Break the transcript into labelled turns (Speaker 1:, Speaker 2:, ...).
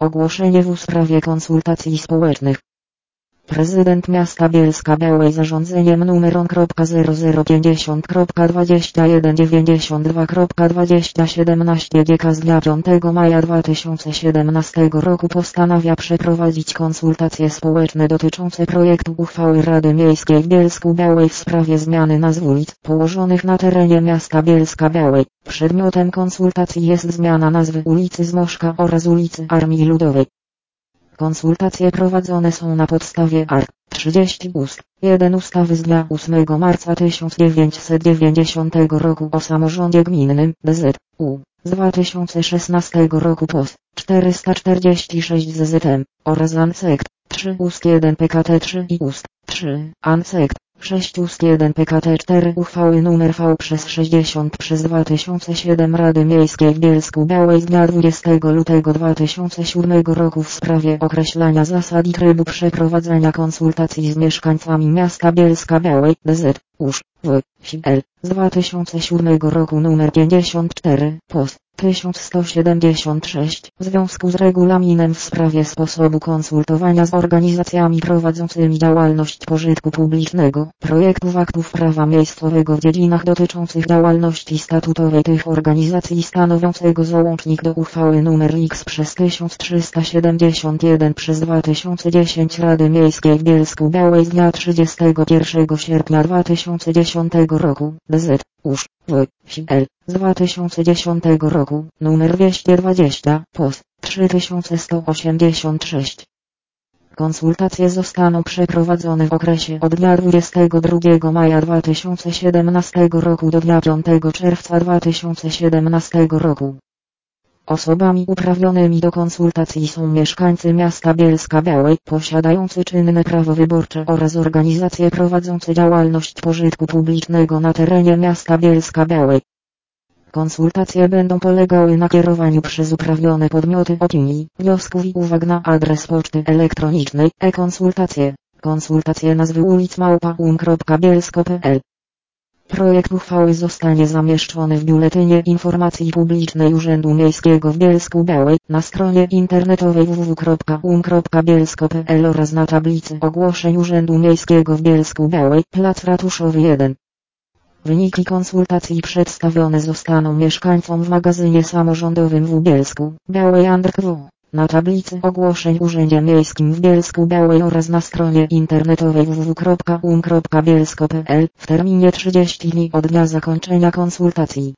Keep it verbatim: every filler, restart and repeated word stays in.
Speaker 1: Ogłoszenie w sprawie konsultacji społecznych. Prezydent miasta Bielska-Białej zarządzeniem numer zero zero pięćdziesiąt dwadzieścia jeden dziewięćdziesiąt dwa dwadzieścia siedemnaście D K z dnia piątego maja dwa tysiące siedemnastego roku postanawia przeprowadzić konsultacje społeczne dotyczące projektu uchwały Rady Miejskiej w Bielsku-Białej w sprawie zmiany nazw ulic położonych na terenie miasta Bielska-Białej. Przedmiotem konsultacji jest zmiana nazwy ulicy Zmoszka oraz ulicy Armii Ludowej. Konsultacje prowadzone są na podstawie art. trzydzieści ust. jeden ustawy z dnia ósmego marca tysiąc dziewięćset dziewięćdziesiątego roku o samorządzie gminnym D Z U z dwa tysiące szesnastego roku P O S czterysta czterdzieści sześć Z Z M oraz Ancekt trzy ust. jeden P K T trzy i ust. trzy Ancekt sześć ust. jeden P K T cztery uchwały nr V przez sześćdziesiąt przez dwa tysiące siedem Rady Miejskiej w Bielsku-Białej z dnia dwudziestego lutego dwa tysiące siódmego roku w sprawie określania zasad i trybu przeprowadzania konsultacji z mieszkańcami miasta Bielska-Białej D Z U Ż W S L z dwa tysiące siódmego roku nr pięćdziesiąt cztery P O S tysiąc sto siedemdziesiąt sześć w związku z regulaminem w sprawie sposobu konsultowania z organizacjami prowadzącymi działalność pożytku publicznego, projektów aktów prawa miejscowego w dziedzinach dotyczących działalności statutowej tych organizacji stanowiącego załącznik do uchwały nr X przez tysiąc trzysta siedemdziesiąt jeden przez dwa tysiące dziesięć Rady Miejskiej w Bielsku-Białej z dnia trzydziestego pierwszego sierpnia dwa tysiące dziesiątego roku D Z U Ż W S L z dwa tysiące dziesiątego roku nr dwieście dwadzieścia P O S trzy tysiące sto osiemdziesiąt sześć. Konsultacje zostaną przeprowadzone w okresie od dnia dwudziestego drugiego maja dwa tysiące siedemnastego roku do dnia piątego czerwca dwa tysiące siedemnastego roku. Osobami uprawnionymi do konsultacji są mieszkańcy miasta Bielska-Białej posiadający czynne prawo wyborcze oraz organizacje prowadzące działalność pożytku publicznego na terenie miasta Bielska-Białej. Konsultacje będą polegały na kierowaniu przez uprawnione podmioty opinii, wniosków i uwag na adres poczty elektronicznej e-konsultacje. Konsultacje nazwy ulic małpa um kropka bielsko kropka p l. Projekt uchwały zostanie zamieszczony w Biuletynie Informacji Publicznej Urzędu Miejskiego w Bielsku-Białej na stronie internetowej w w w kropka um kropka bielsko kropka p l oraz na tablicy ogłoszeń Urzędu Miejskiego w Bielsku-Białej, plac Ratuszowy jeden. Wyniki konsultacji przedstawione zostaną mieszkańcom w magazynie samorządowym w Bielsku-Białej Underkwo, na tablicy ogłoszeń w Urzędzie Miejskim w Bielsku-Białej oraz na stronie internetowej w w w kropka um kropka bielsko kropka p l w terminie trzydziestu dni od dnia zakończenia konsultacji.